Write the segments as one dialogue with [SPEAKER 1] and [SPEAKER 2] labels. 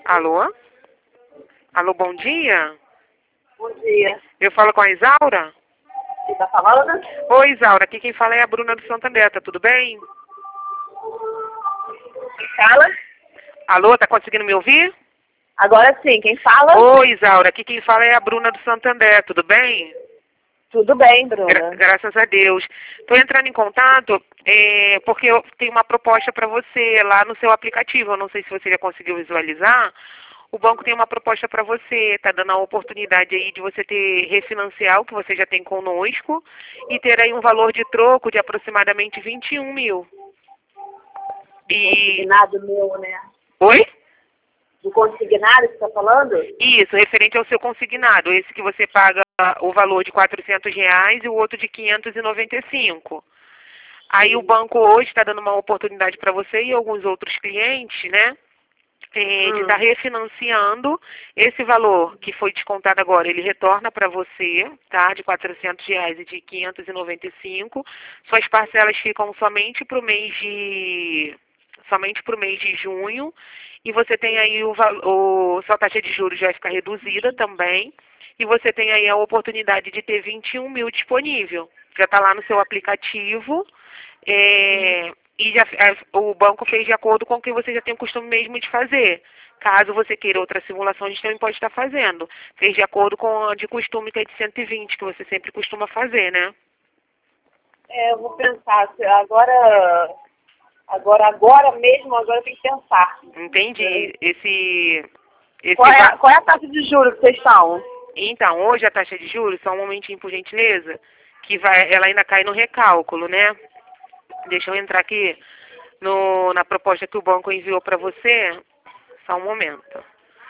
[SPEAKER 1] Alô? Alô, bom dia.
[SPEAKER 2] Bom dia.
[SPEAKER 1] Eu falo com a Isaura?
[SPEAKER 2] Você tá falando?
[SPEAKER 1] Oi, Isaura. Aqui quem fala é a Bruna do Santander. Tá tudo bem?
[SPEAKER 2] Quem fala?
[SPEAKER 1] Alô, tá conseguindo me ouvir?
[SPEAKER 2] Agora sim, quem fala?
[SPEAKER 1] Oi, Isaura. Aqui quem fala é a Bruna do Santander. Tudo bem?
[SPEAKER 2] Tudo bem, Bruna.
[SPEAKER 1] Graças a Deus. Estou entrando em contato porque eu tenho uma proposta para você lá no seu aplicativo. Eu não sei se você já conseguiu visualizar. O banco tem uma proposta para você. Está dando a oportunidade aí de você ter refinanciar o que você já tem conosco e ter aí um valor de troco de aproximadamente 21 mil.
[SPEAKER 2] Consignado meu, né?
[SPEAKER 1] Oi?
[SPEAKER 2] Do consignado que você tá falando?
[SPEAKER 1] Isso, referente ao seu consignado. Esse que você paga o valor de R$ 400 e o outro de 595. Aí o banco hoje está dando uma oportunidade para você e alguns outros clientes, né? De estar refinanciando esse valor que foi descontado agora, ele retorna para você, tá? De R$ 400 e de 595. Suas parcelas ficam somente para o mês de junho. E você tem aí sua taxa de juros vai ficar reduzida também. E você tem aí a oportunidade de ter 21 mil disponível. Já está lá no seu aplicativo. E o banco fez de acordo com o que você já tem o costume mesmo de fazer. Caso você queira outra simulação, a gente também pode estar fazendo. Fez de acordo com a de costume, que é de 120, que você sempre costuma fazer, né?
[SPEAKER 2] Eu vou pensar. Agora mesmo eu tenho que pensar.
[SPEAKER 1] Entendi.
[SPEAKER 2] Qual é a taxa de juros que vocês estão?
[SPEAKER 1] Então, hoje a taxa de juros, só um momentinho por gentileza, ela ainda cai no recálculo, né? Deixa eu entrar aqui na proposta que o banco enviou para você. Só um momento.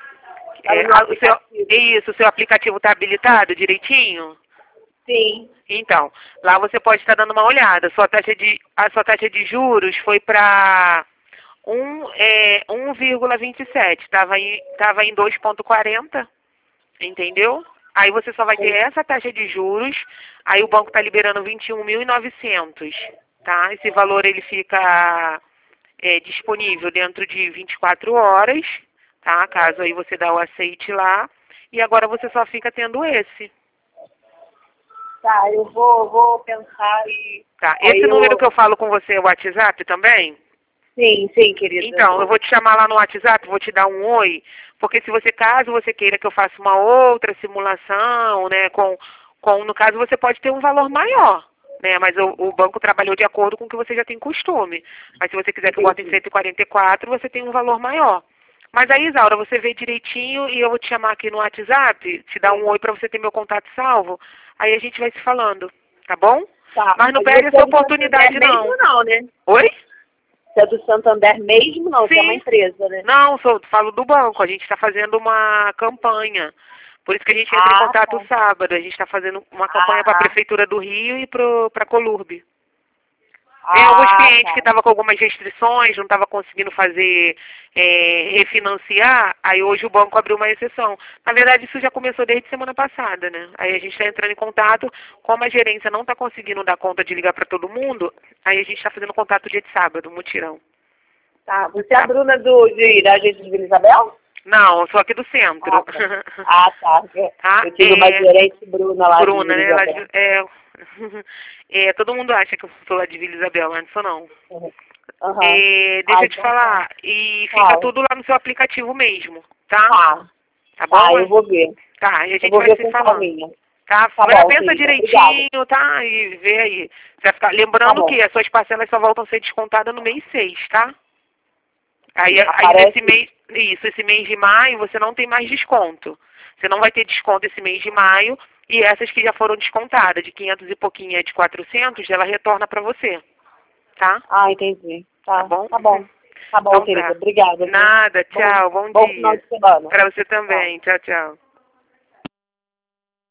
[SPEAKER 1] O seu aplicativo está habilitado direitinho?
[SPEAKER 2] Sim.
[SPEAKER 1] Então, lá você pode estar dando uma olhada. A sua taxa de juros foi para 1,27. Estava em 2,40, entendeu? Aí você só vai ter essa taxa de juros. Aí o banco está liberando 21.900, tá? Esse valor ele fica disponível dentro de 24 horas, tá? Caso aí você dá o aceite lá. E agora você só fica tendo esse.
[SPEAKER 2] Tá, eu vou pensar e...
[SPEAKER 1] Tá, esse número que eu falo com você é o WhatsApp também?
[SPEAKER 2] Sim, querida.
[SPEAKER 1] Então, eu vou te chamar lá no WhatsApp, vou te dar um oi, porque caso você queira que eu faça uma outra simulação, né, no caso você pode ter um valor maior, né, mas o banco trabalhou de acordo com o que você já tem costume. Mas se você quiser que eu bote em 144, você tem um valor maior. Mas aí, Isaura, você vê direitinho e eu vou te chamar aqui no WhatsApp, te dar um oi para você ter meu contato salvo, aí a gente vai se falando, tá bom?
[SPEAKER 2] Tá.
[SPEAKER 1] Mas não perde essa oportunidade, não.
[SPEAKER 2] Mesmo não, né?
[SPEAKER 1] Oi?
[SPEAKER 2] Você é do Santander mesmo, não? Você é uma empresa, né?
[SPEAKER 1] Não, falo do banco. A gente está fazendo uma campanha. Por isso que a gente entra em contato sábado. A gente está fazendo uma campanha para a Prefeitura do Rio e para a Colurbe. Tem alguns clientes que estavam com algumas restrições, não estavam conseguindo fazer, refinanciar, aí hoje o banco abriu uma exceção. Na verdade, isso já começou desde semana passada, né? Aí a gente está entrando em contato, como a gerência não está conseguindo dar conta de ligar para todo mundo, aí a gente está fazendo contato dia de sábado, mutirão.
[SPEAKER 2] Tá, você é a Bruna da agência de Vila Isabel?
[SPEAKER 1] Não, eu sou aqui do centro.
[SPEAKER 2] Tá. Eu tive uma gerente Bruna lá de Vila
[SPEAKER 1] Isabel. Todo mundo acha que eu sou lá de Vila Isabel, mas não sou não. Deixa eu te falar. E fica tudo lá no seu aplicativo mesmo, tá? Tá bom?
[SPEAKER 2] Tá, eu vou ver.
[SPEAKER 1] Tá, e a gente vai se falando. Tá? Agora pensa direitinho, tá? E vê aí. Você vai ficar lembrando que as suas parcelas só voltam a ser descontadas no mês 6, tá? Aí esse mês de maio você não tem mais desconto. Você não vai ter desconto esse mês de maio e essas que já foram descontadas, de 500 e pouquinho e de 400, ela retorna para você, tá?
[SPEAKER 2] Entendi. Tá bom? Tá bom,
[SPEAKER 1] Então,
[SPEAKER 2] querida. Obrigada.
[SPEAKER 1] Nada, tchau, bom dia.
[SPEAKER 2] Bom final de semana.
[SPEAKER 1] Para você também, tchau, tchau.